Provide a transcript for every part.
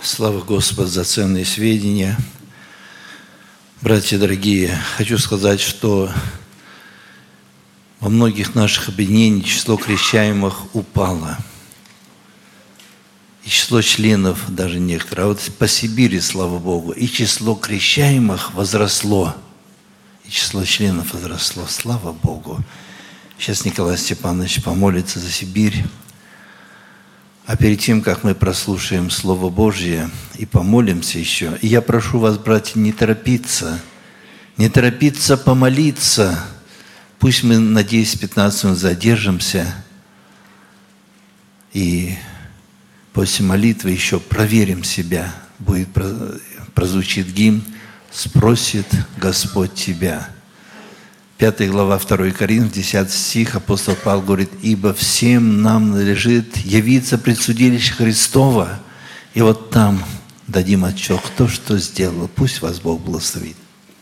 Слава Господу за ценные сведения. Братья дорогие, хочу сказать, что во многих наших объединениях число крещаемых упало. И число членов даже некоторые. А вот по Сибири, слава Богу, и число крещаемых возросло. И число членов возросло. Слава Богу. Сейчас Николай Степанович помолится за Сибирь. А перед тем, как мы прослушаем Слово Божье и помолимся еще, и я прошу вас, братья, не торопиться помолиться. Пусть мы на 10-15 минут задержимся и после молитвы еще проверим себя. Прозвучит гимн «Спросит Господь тебя». 5 глава 2 Коринфянам, 10 стих, апостол Павел говорит: «Ибо всем нам надлежит явиться пред судилище Христова, и вот там дадим отчет, кто что сделал». Пусть вас Бог благословит.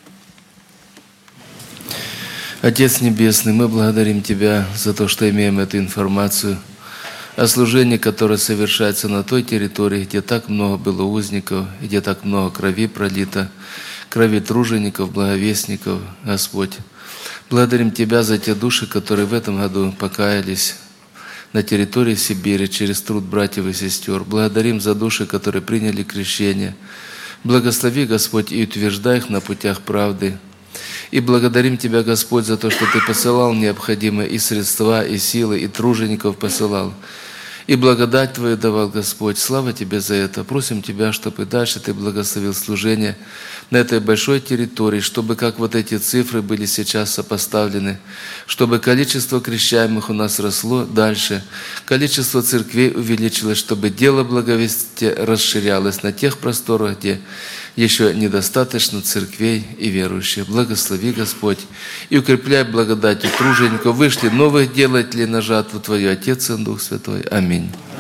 Отец Небесный, мы благодарим Тебя за то, что имеем эту информацию о служении, которое совершается на той территории, где так много было узников, где так много крови пролито, крови тружеников, благовестников, Господь. Благодарим Тебя за те души, которые в этом году покаялись на территории Сибири через труд братьев и сестер. Благодарим за души, которые приняли крещение. Благослови, Господь, и утверждай их на путях правды. И благодарим Тебя, Господь, за то, что Ты посылал необходимые и средства, и силы, и тружеников посылал. И благодать Твою давал, Господь. Слава Тебе за это. Просим Тебя, чтобы дальше Ты благословил служение на этой большой территории, чтобы, как вот эти цифры были сейчас сопоставлены, чтобы количество крещаемых у нас росло дальше, количество церквей увеличилось, чтобы дело благовестия расширялось на тех просторах, где еще недостаточно церквей и верующих. Благослови, Господь, и укрепляй благодатью тружеников. Вышли новых делателей на жатву Твою, Отец и Дух Святой. Аминь.